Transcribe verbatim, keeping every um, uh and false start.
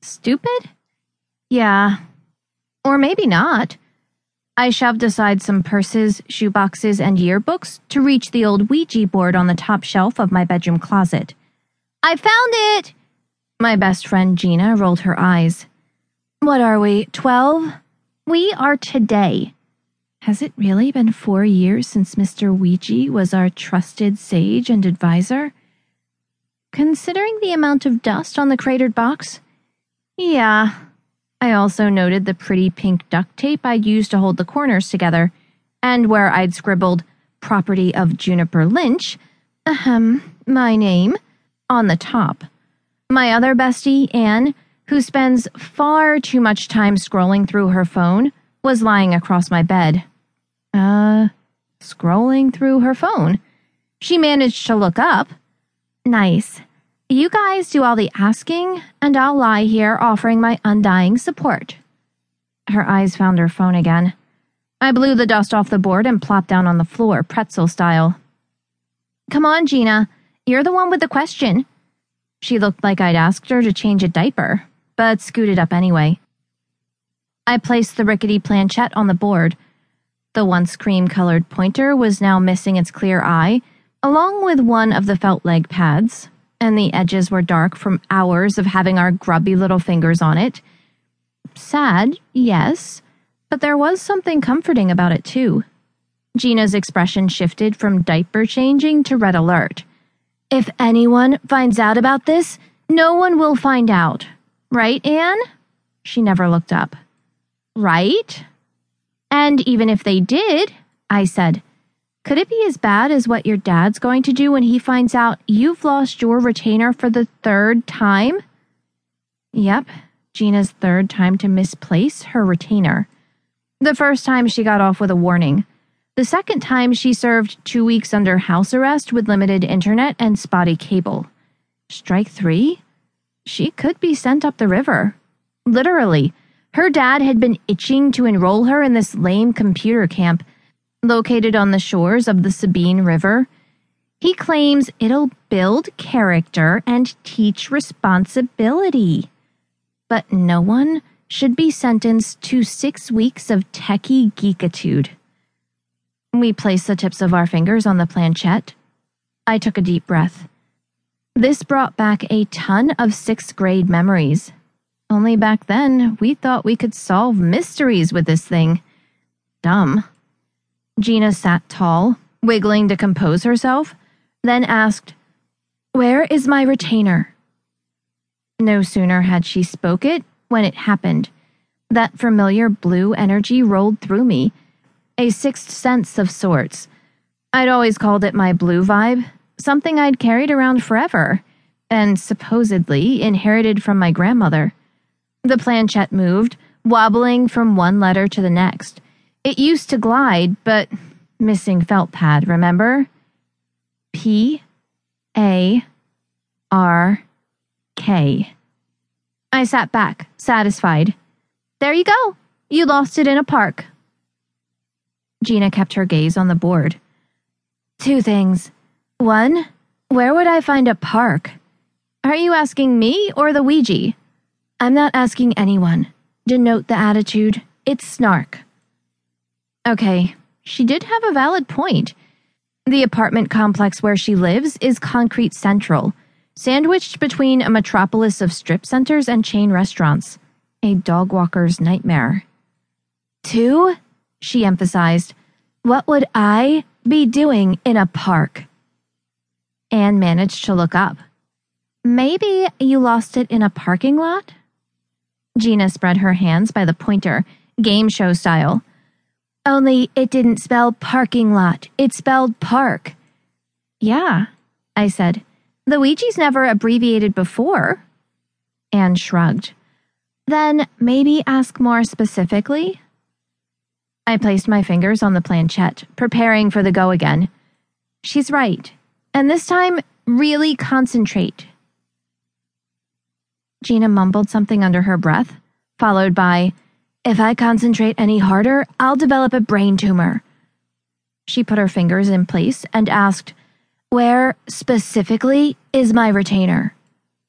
Stupid? Yeah. Or maybe not. I shoved aside some purses, shoeboxes, and yearbooks to reach the old Ouija board on the top shelf of my bedroom closet. I found it! My best friend Gina rolled her eyes. What are we, twelve? We are today. Has it really been four years since Mister Ouija was our trusted sage and advisor? Considering the amount of dust on the cratered box? Yeah. I also noted the pretty pink duct tape I'd used to hold the corners together, and where I'd scribbled, property of Juniper Lynch, ahem, my name, on the top. My other bestie, Anne, who spends far too much time scrolling through her phone, was lying across my bed. Uh, scrolling through her phone. She managed to look up. Nice. You guys do all the asking, and I'll lie here offering my undying support. Her eyes found her phone again. I blew the dust off the board and plopped down on the floor, pretzel style. Come on, Gina. You're the one with the question. She looked like I'd asked her to change a diaper, but scooted up anyway. I placed the rickety planchette on the board. The once cream-colored pointer was now missing its clear eye, along with one of the felt leg pads, and the edges were dark from hours of having our grubby little fingers on it. Sad, yes, but there was something comforting about it too. Gina's expression shifted from diaper changing to red alert. If anyone finds out about this, no one will find out. Right, Anne? She never looked up. Right? And even if they did, I said, could it be as bad as what your dad's going to do when he finds out you've lost your retainer for the third time? Yep, Gina's third time to misplace her retainer. The first time she got off with a warning. The second time she served two weeks under house arrest with limited internet and spotty cable. Strike three? She could be sent up the river. Literally, her dad had been itching to enroll her in this lame computer camp located on the shores of the Sabine River. He claims it'll build character and teach responsibility. But no one should be sentenced to six weeks of techie geekitude. We placed the tips of our fingers on the planchette. I took a deep breath. This brought back a ton of sixth grade memories. Only back then, we thought we could solve mysteries with this thing. Dumb. Gina sat tall, wiggling to compose herself, then asked, Where is my retainer? No sooner had she spoke it when it happened. That familiar blue energy rolled through me, a sixth sense of sorts. I'd always called it my blue vibe, something I'd carried around forever, and supposedly inherited from my grandmother. The planchette moved, wobbling from one letter to the next. It used to glide, but missing felt pad, remember? P A R K. I sat back, satisfied. There you go. You lost it in a park. Gina kept her gaze on the board. Two things. One, where would I find a park? Are you asking me or the Ouija? I'm not asking anyone. Denote the attitude. It's snark. Okay, she did have a valid point. The apartment complex where she lives is Concrete Central, sandwiched between a metropolis of strip centers and chain restaurants. A dog walker's nightmare. Two, she emphasized, what would I be doing in a park? Anne managed to look up. Maybe you lost it in a parking lot? Gina spread her hands by the pointer, game show style. Only it didn't spell parking lot, it spelled park. Yeah, I said. The Ouija's never abbreviated before. Anne shrugged. Then maybe ask more specifically? I placed my fingers on the planchette, preparing for the go again. She's right, and this time, really concentrate. Gina mumbled something under her breath, followed by, If I concentrate any harder, I'll develop a brain tumor. She put her fingers in place and asked, Where, specifically, is my retainer?